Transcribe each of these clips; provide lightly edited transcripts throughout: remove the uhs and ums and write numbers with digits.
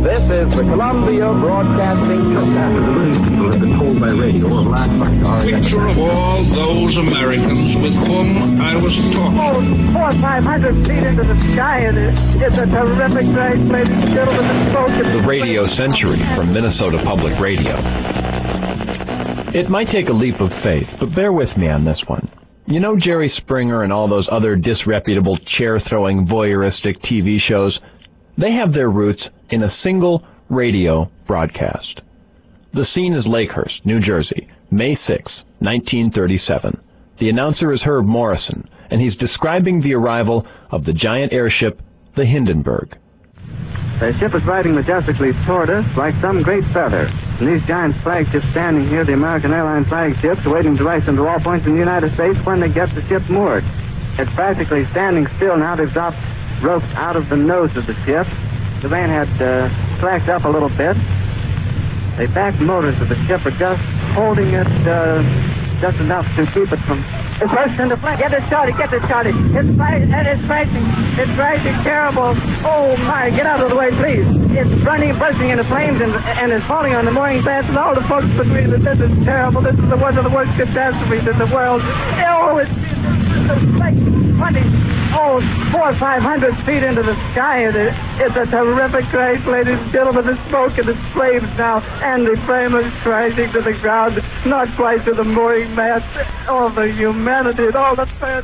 This is the Columbia Broadcasting System. After the British people had been told by radio of Black Picture of all those Americans with whom I was talking. Oh, 400 or 500 feet into the sky, and it's a terrific night, ladies and gentlemen. The Radio Century from Minnesota Public Radio. It might take a leap of faith, but bear with me on this one. You know Jerry Springer and all those other disreputable, chair-throwing, voyeuristic TV shows? They have their roots in a single radio broadcast. The scene is Lakehurst, New Jersey, May 6, 1937. The announcer is Herb Morrison, and he's describing the arrival of the giant airship, the Hindenburg. The ship is riding majestically toward us like some great feather. And these giant flagships standing here, the American Airlines flagships, waiting to rise into all points in the United States when they get the ship moored. It's practically standing still now. They've dropped ropes out of the nose of the ship. The rain had slacked up a little bit. The back motors of the ship are just holding it just enough to keep it from... It's bursting into flames. Get it started. It's rising terrible. Oh, my, get out of the way, please. It's bursting into flames, and it's falling on the mooring mast, and all the folks agree that this is terrible. This is one of the worst catastrophes in the world. Oh, it's like 400 or 500 feet into the sky, and it's a terrific crash, ladies and gentlemen. The smoke and the flames now, and the frame is crashing to the ground, not quite to the mooring mast. All the humanity and all the fans.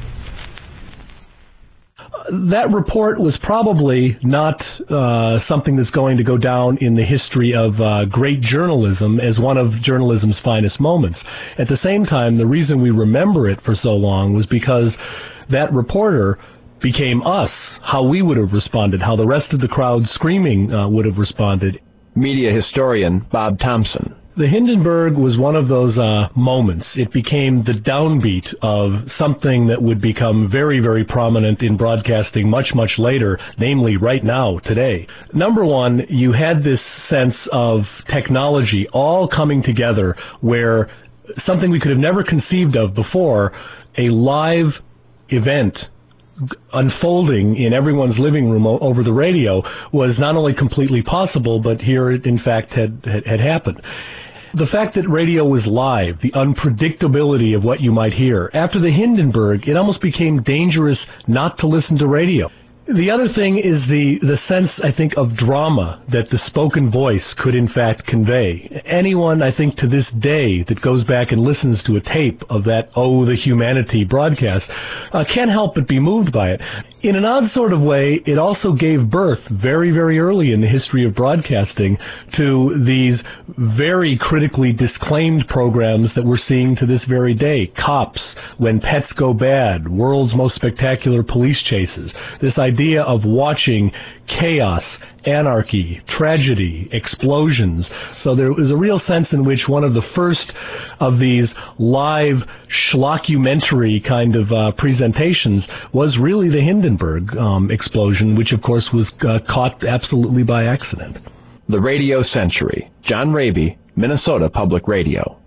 That report was probably not something that's going to go down in the history of great journalism as one of journalism's finest moments. At the same time, the reason we remember it for so long was because that reporter became us, how we would have responded, how the rest of the crowd screaming would have responded. Media historian Bob Thompson. The Hindenburg was one of those moments. It became the downbeat of something that would become very, very prominent in broadcasting much, much later, namely right now, today. Number one, you had this sense of technology all coming together where something we could have never conceived of before, a live event unfolding in everyone's living room over the radio, was not only completely possible, but here it in fact had happened. The fact that radio was live, the unpredictability of what you might hear. After the Hindenburg, it almost became dangerous not to listen to radio. The other thing is the sense, I think, of drama that the spoken voice could in fact convey. Anyone, I think, to this day that goes back and listens to a tape of that Oh, the Humanity broadcast can't help but be moved by it. In an odd sort of way, it also gave birth very, very early in the history of broadcasting to these very critically disclaimed programs that we're seeing to this very day. Cops, When Pets Go Bad, World's Most Spectacular Police Chases. This idea of watching chaos, anarchy, tragedy, explosions. So there was a real sense in which one of the first of these live schlockumentary kind of presentations was really the Hindenburg explosion, which of course was caught absolutely by accident. The Radio Century. John Raby, Minnesota Public Radio.